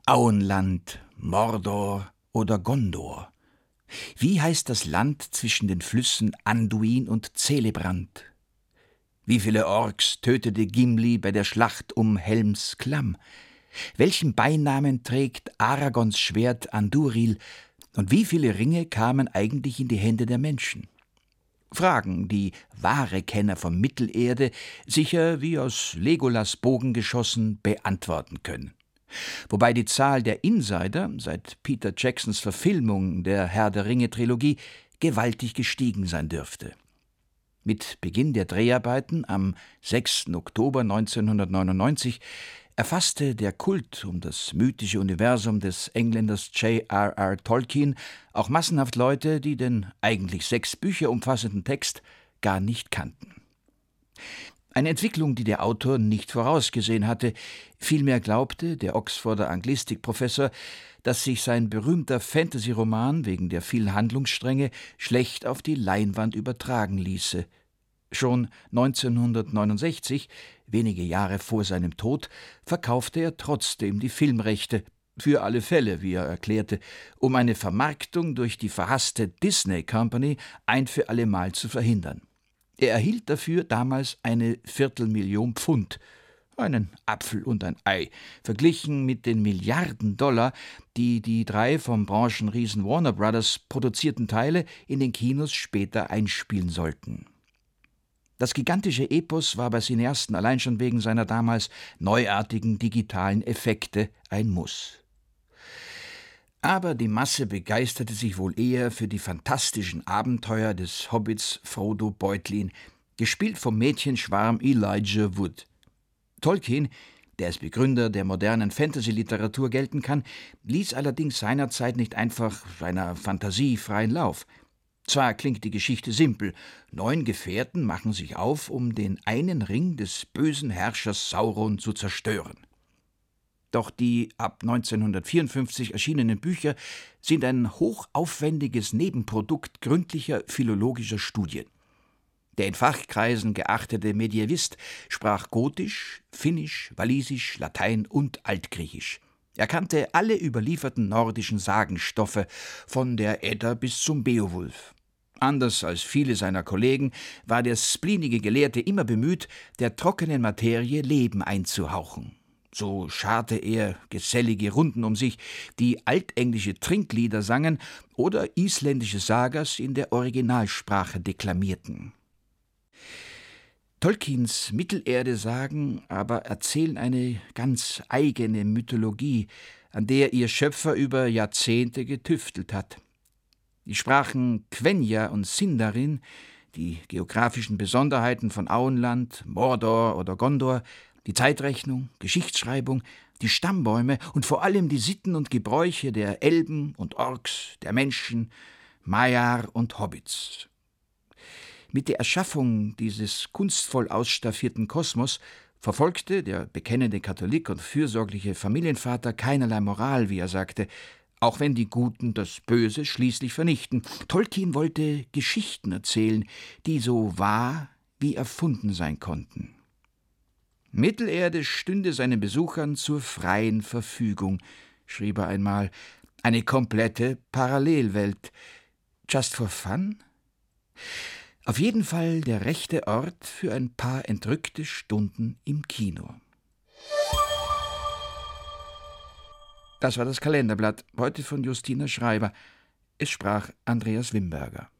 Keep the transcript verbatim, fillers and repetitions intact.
Auenland, Mordor oder Gondor? Wie heißt das Land zwischen den Flüssen Anduin und Celebrant? Wie viele Orks tötete Gimli bei der Schlacht um Helms Klamm? Welchen Beinamen trägt Aragons Schwert Anduril? Und wie viele Ringe kamen eigentlich in die Hände der Menschen? Fragen, die wahre Kenner von Mittelerde sicher wie aus Legolas Bogen geschossen beantworten können. Wobei die Zahl der Insider seit Peter Jacksons Verfilmung der Herr-der-Ringe-Trilogie gewaltig gestiegen sein dürfte. Mit Beginn der Dreharbeiten am sechsten Oktober neunzehnhundertneunundneunzig erfasste der Kult um das mythische Universum des Engländers J R R Tolkien auch massenhaft Leute, die den eigentlich sechs Bücher umfassenden Text gar nicht kannten. Eine Entwicklung, die der Autor nicht vorausgesehen hatte. Vielmehr glaubte der Oxforder Anglistikprofessor, dass sich sein berühmter Fantasy-Roman wegen der vielen Handlungsstränge schlecht auf die Leinwand übertragen ließe. Schon neunzehnhundertneunundsechzig, wenige Jahre vor seinem Tod, verkaufte er trotzdem die Filmrechte, für alle Fälle, wie er erklärte, um eine Vermarktung durch die verhasste Disney Company ein für allemal zu verhindern. Er erhielt dafür damals eine Viertelmillion Pfund, einen Apfel und ein Ei, verglichen mit den Milliarden Dollar, die die drei vom Branchenriesen Warner Brothers produzierten Teile in den Kinos später einspielen sollten. Das gigantische Epos war bei Cineasten allein schon wegen seiner damals neuartigen digitalen Effekte ein Muss. Aber die Masse begeisterte sich wohl eher für die fantastischen Abenteuer des Hobbits Frodo Beutlin, gespielt vom Mädchenschwarm Elijah Wood. Tolkien, der als Begründer der modernen Fantasy-Literatur gelten kann, ließ allerdings seinerzeit nicht einfach seiner Fantasie freien Lauf. Zwar klingt die Geschichte simpel, neun Gefährten machen sich auf, um den einen Ring des bösen Herrschers Sauron zu zerstören. Doch die ab neunzehnhundertvierundfünfzig erschienenen Bücher sind ein hochaufwendiges Nebenprodukt gründlicher philologischer Studien. Der in Fachkreisen geachtete Mediävist sprach Gotisch, Finnisch, Walisisch, Latein und Altgriechisch. Er kannte alle überlieferten nordischen Sagenstoffe, von der Edda bis zum Beowulf. Anders als viele seiner Kollegen war der spleenige Gelehrte immer bemüht, der trockenen Materie Leben einzuhauchen. So scharte er gesellige Runden um sich, die altenglische Trinklieder sangen oder isländische Sagas in der Originalsprache deklamierten. Tolkiens Mittelerde-Sagen aber erzählen eine ganz eigene Mythologie, an der ihr Schöpfer über Jahrzehnte getüftelt hat. Die Sprachen Quenya und Sindarin, die geografischen Besonderheiten von Auenland, Mordor oder Gondor, die Zeitrechnung, Geschichtsschreibung, die Stammbäume und vor allem die Sitten und Gebräuche der Elben und Orks, der Menschen, Maiar und Hobbits. Mit der Erschaffung dieses kunstvoll ausstaffierten Kosmos verfolgte der bekennende Katholik und fürsorgliche Familienvater keinerlei Moral, wie er sagte, auch wenn die Guten das Böse schließlich vernichten. Tolkien wollte Geschichten erzählen, die so wahr wie erfunden sein konnten. Mittelerde stünde seinen Besuchern zur freien Verfügung, schrieb er einmal, eine komplette Parallelwelt. Just for fun? Auf jeden Fall der rechte Ort für ein paar entrückte Stunden im Kino. Das war das Kalenderblatt, heute von Justina Schreiber. Es sprach Andreas Wimberger.